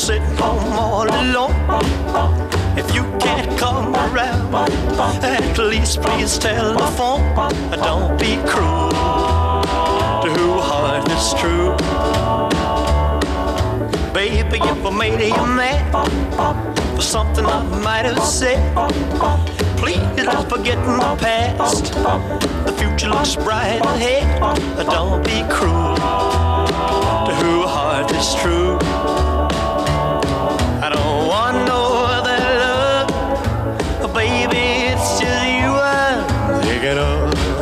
sitting home all alone. If you can't come around, at least please telephone. Don't be cruel to whose heart is true. Baby, if I made you mad for something I might have said, please don't forget the past. The future looks bright ahead. Don't be cruel to whose heart is true. I don't want no other love, baby, it's just you I'm thinking of.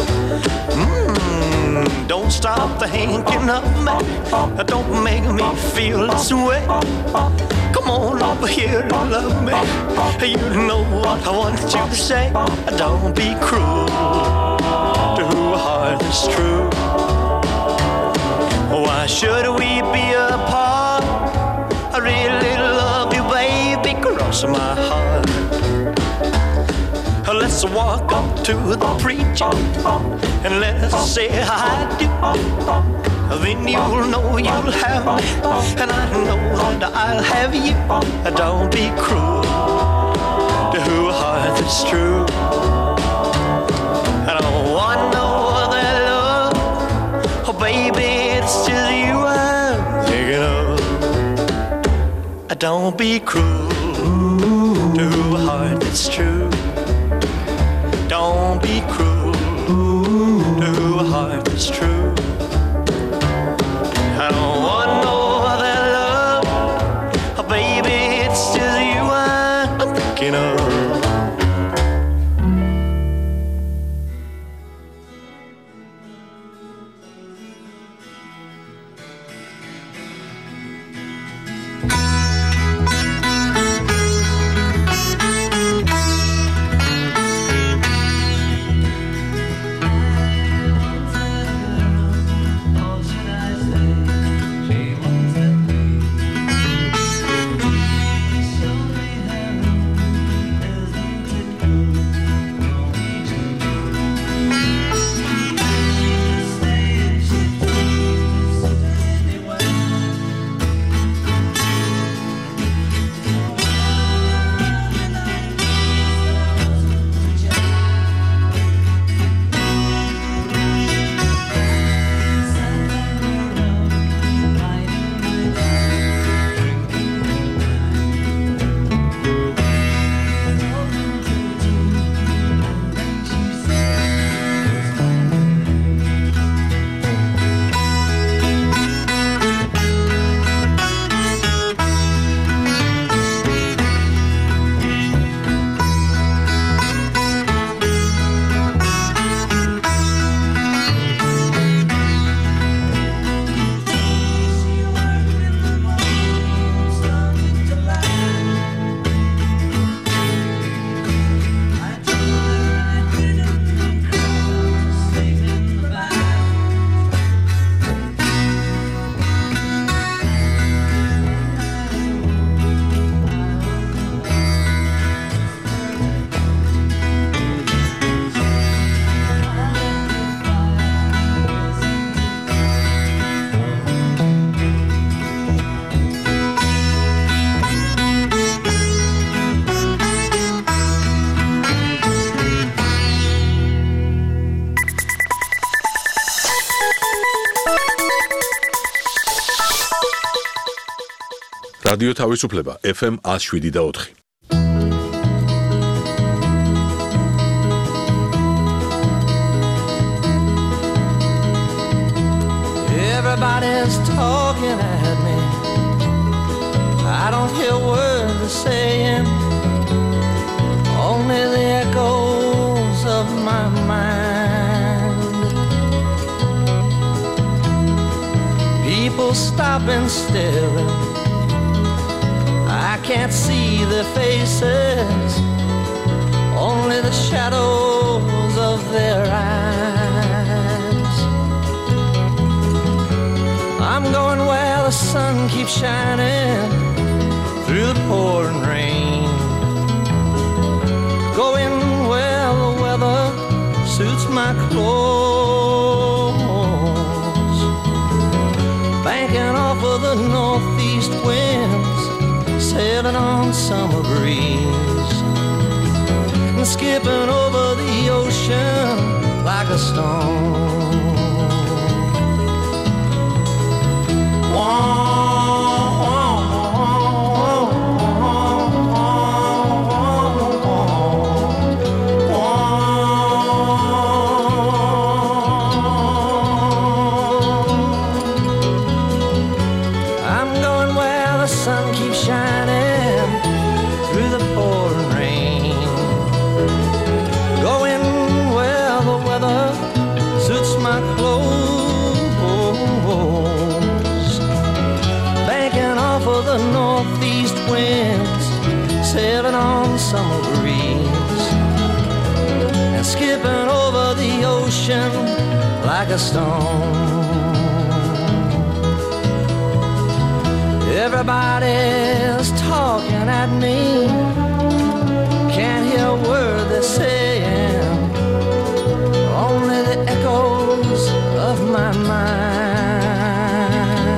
Don't stop thinking of me. Don't make me feel this way. Come on over here and love me. You know what I want you to say. Don't be cruel to whose heart is true. Why should we be apart? I really love you, baby, cross my heart. Let's walk up to the preacher and let's say I do. Then you'll know you'll have me, and I know that I'll have you. Don't be cruel to whose heart is true. I don't want no other love, oh baby, it's just you I'm thinking of. Don't be cruel to whose heart is true. Don't be cruel to whose heart is true. I don't want no other love, oh baby, it's just you I'm thinking of. რადიო თავისუფლება FM 107.4. Everybody's talking at me. I don't hear words they're saying, only the echoes of my mind. People stop and stare. I can't see their faces, only the shadows of their eyes. I'm going where the sun keeps shining through the pouring rain, going where the weather suits my clothes, banking off of the northeast winds sailing on summer breeze, and skipping over the ocean like a stone. Sailing on summer breeze and skipping over the ocean like a stone. Everybody's talking at me, can't hear a word they're saying, only the echoes of my mind.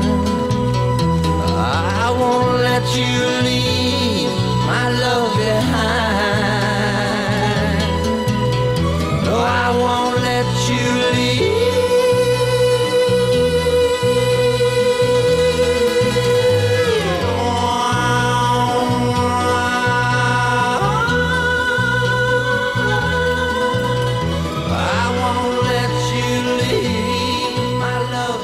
I won't let you leave my love behind. No, I won't let you leave. I won't let you leave my love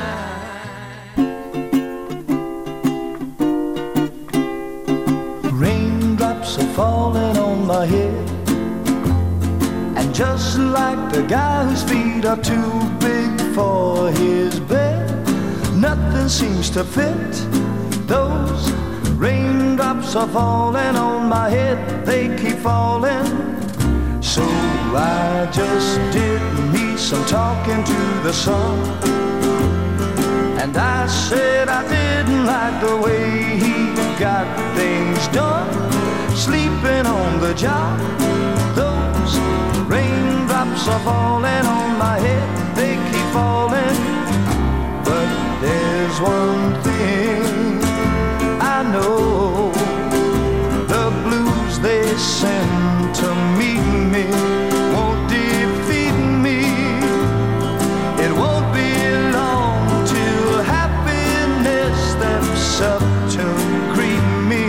behind. Raindrops are falling on my head, and just like the guy whose feet are too big for his bed, nothing seems to fit. Those raindrops are falling on my head, they keep falling. So I just did me some talking to the sun, and I said I didn't like the way he got things done, sleeping on the job. Those raindrops are falling on my head, they keep falling. But there's one thing I know, the blues they send to meet me won't defeat me. It won't be long till happiness steps up to greet me.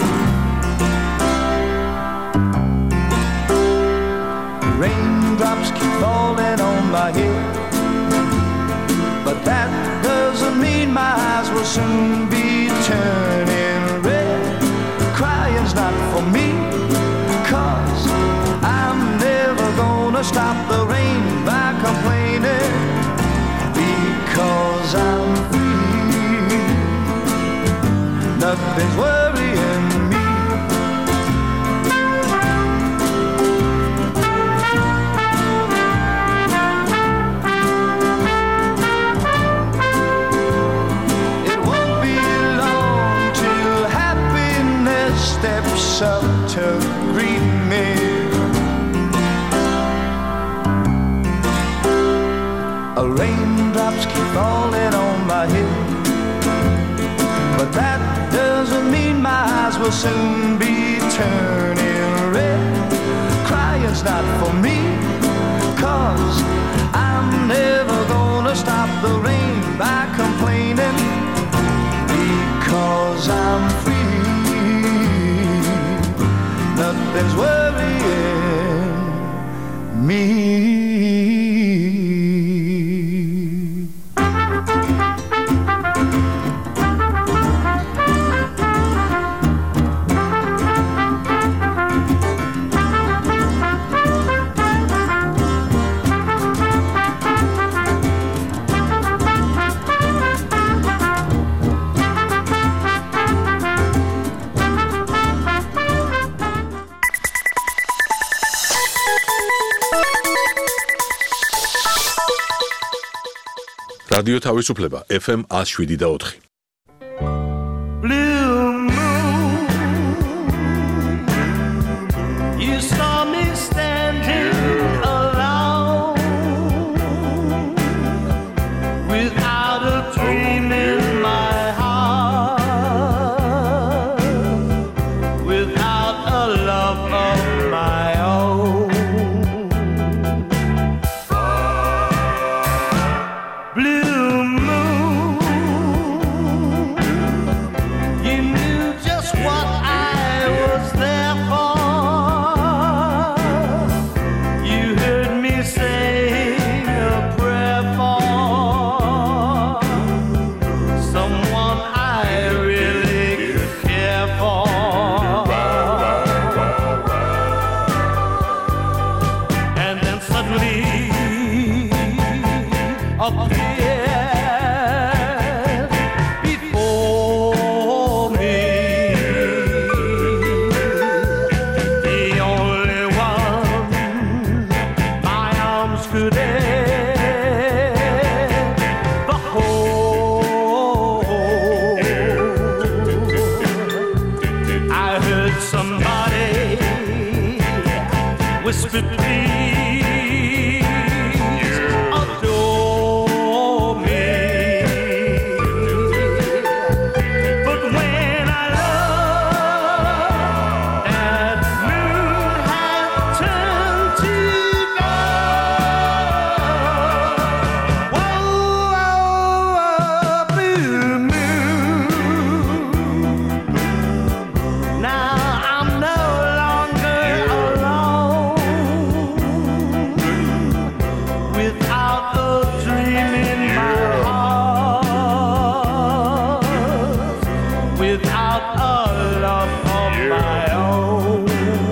Raindrops keep falling on my head, but that doesn't mean my eyes will soon be turning red. Crying's not for me, 'cause I'm never gonna stop the rain by complaining, because I'm free. Nothing's worrying me. Steps up to greet me. Raindrops keep falling on my head, but that doesn't mean my eyes will soon be turning red. Crying's not for me, 'cause I'm never gonna stop the rain by complaining, because I'm free. Nothing's worrying me. რადიო თავისუფლება FM 107.4. Blue moon, you saw me standing alone, without a dream in my heart. appeared before me. The only one my arms could ever hold. I heard somebody whisper, please adore me. But when I looked, that moon had turned to gold. Whoa, blue moon. Now I'm no longer alone, without a dream in my heart, without a love of my own,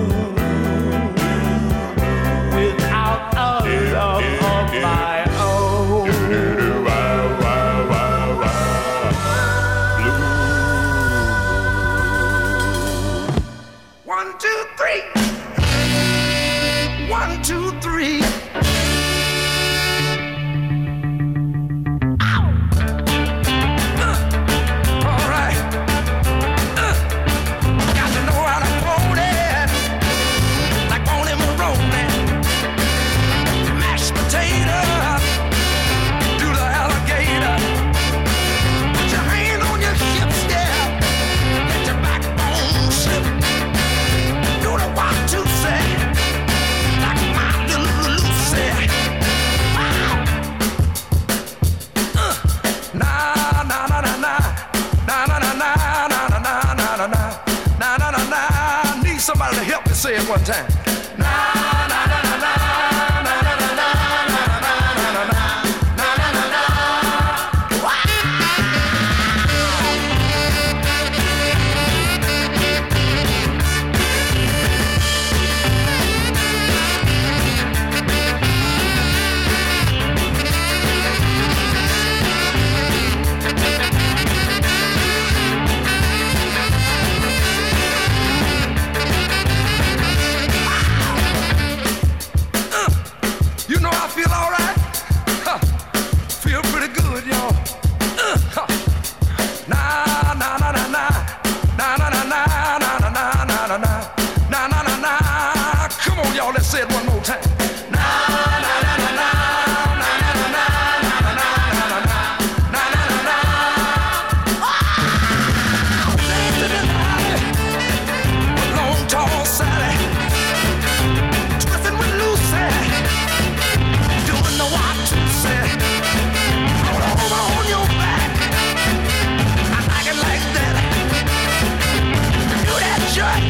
without a love of my own. 1, 2, 3. 1, 2, 3. All right. Got to know how to hold it, like Boney Maroney. Mashed potato, do the alligator. Put your hand on your hips, yeah. Let your backbone slip. Do the 1, 2, say, like my little Lucy. Wow. Na na na na na na na na na na na na na na na na na na. Need somebody to help me say it one time. Na na na na na na na na na na na na na na na. You know I feel all right. Huh. Feel pretty good, y'all. Huh. Na na na na na na na na na na na na na na na na na na. Come on, y'all, let's say it one more time. Na na na na na na na na na na na na na na. Long tall Sally, twisting with Lucy. Doing the 1, 2, say, hold on your back. I like it like that. Do that jerk.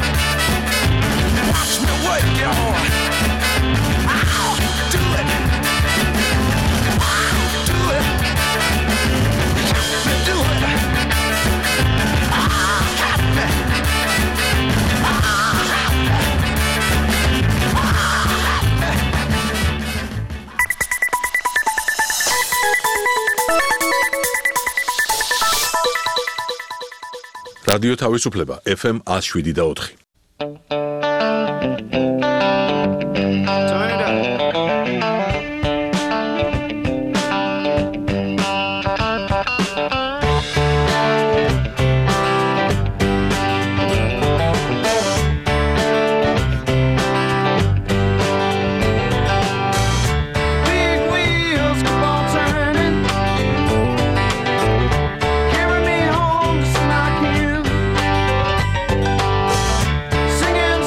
Watch me work, y'all. I'll do it. I'll do it. Help me do it. I'll help me. I'll help me. I'll help me. რადიო თავისუფლება FM 107.4. Turn it up. Big wheels keep on turning, carry me home to Smock Hill, singing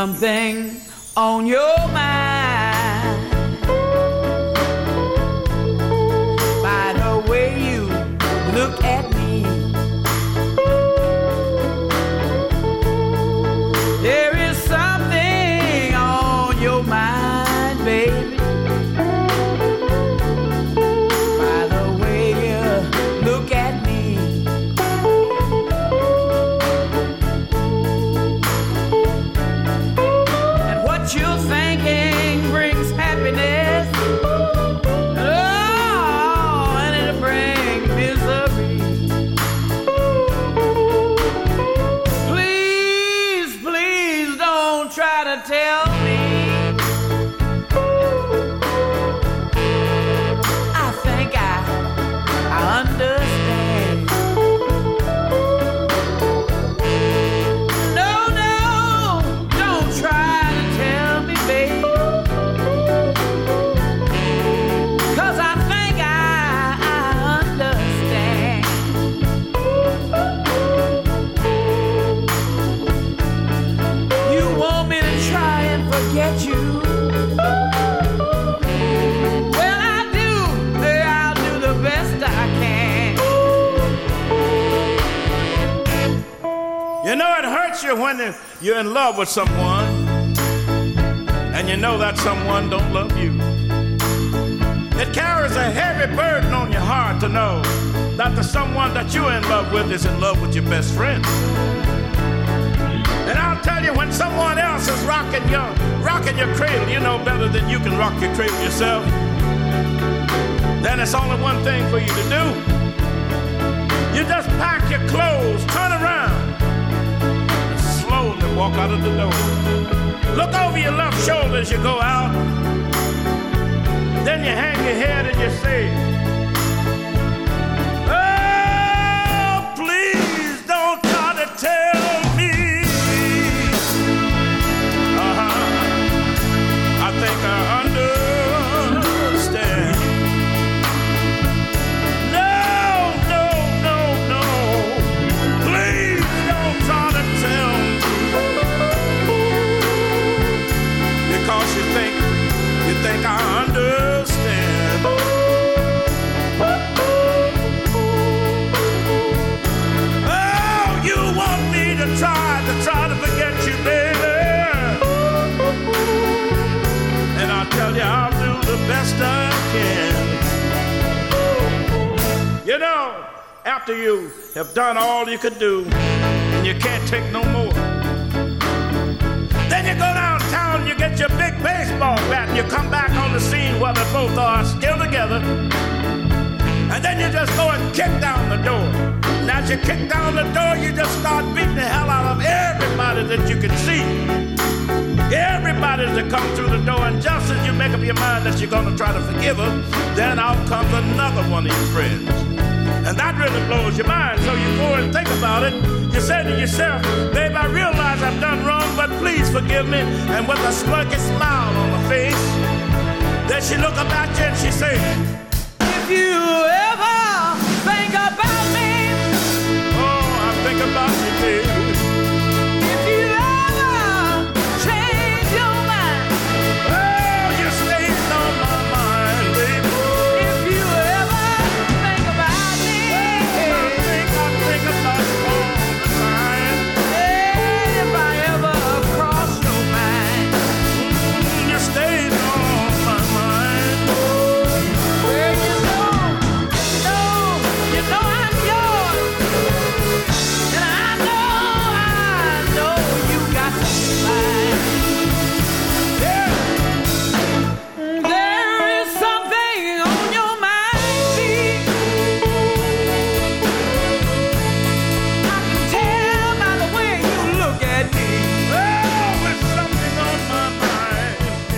something on your mind by the way you look at me. There is something on your mind, baby, by the way you look at me. And what you're thinking brings happiness, oh, and it'll bring misery. Please, please don't try to tell me I think I understand. No, no, don't try to tell me, babe, 'cause I think I understand. You want me to try and forget you? Well, I'll do the best I can. You know, it hurts you when you're in love with someone and you know that someone don't love you. It carries a heavy burden on your heart to know that the someone that you're in love with is in love with your best friend. And I'll tell you, when someone else is rocking your cradle, you know better than you can rock your cradle yourself. Then it's only one thing for you to do. You just pack your clothes, turn around, and slowly walk out of the door. Look over your left shoulder as you go out. Then you hang your head and you say, oh, please don't try to tell me. I think I understand. No, no, no, no. Please don't try to tell me. Because you think I understand. Oh, you want me to try to forget you, baby. And I'll tell you, I'll do the best I can. You know, after you have done all you could do and you can't take no more, then you go downtown, you get your big baseball bat, and you come back on the scene where they both are still together. And then you just go and kick down the door. And as you kick down the door, you just start beating the hell out of everybody that you can see. Everybody that comes through the door, and just as you make up your mind that you're going to try to forgive her, then out comes another one of your friends. And that really blows your mind. So you go and think about it. You say to yourself, babe, I realize I've done wrong, but please forgive me. And with a smirky smile on her face, then she look up at you and she say, If you ever think about me, oh, I think about you, baby. if you ever change your mind, Oh, you stayed on my mind, baby. if you ever think about me, I think about you all the time. if I ever cross your mind, You stayed on my mind. well, you know I'm yours, and I know you got mine. There is something on your mind, babe. I can tell by the way you look at me. Oh, there's something on my mind.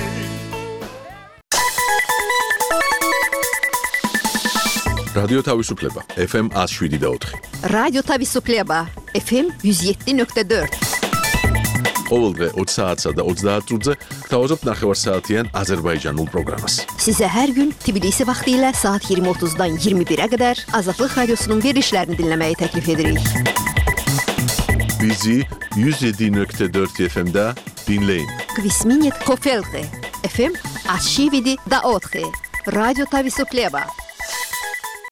რადიო თავისუფლება FM 107.4. რადიო თავისუფლება FM 107.4. ყოველდღე 20 საათსა და 30 წუთზე გთავაზობთ ნახევარსაათიან აზერბაიჯანულ პროგრამას. Sizə hər gün Tbilisi vaxtı ilə saat 20:30-dan 21-ə qədər Azadlıq Radiosunun verilişlərini dinləməyi təklif edirik. Bizi 107.4 FM-də Dinleyin. Gvisminit Kofelte. FM Ashividi da Othe. Radyo Tavisuklieva.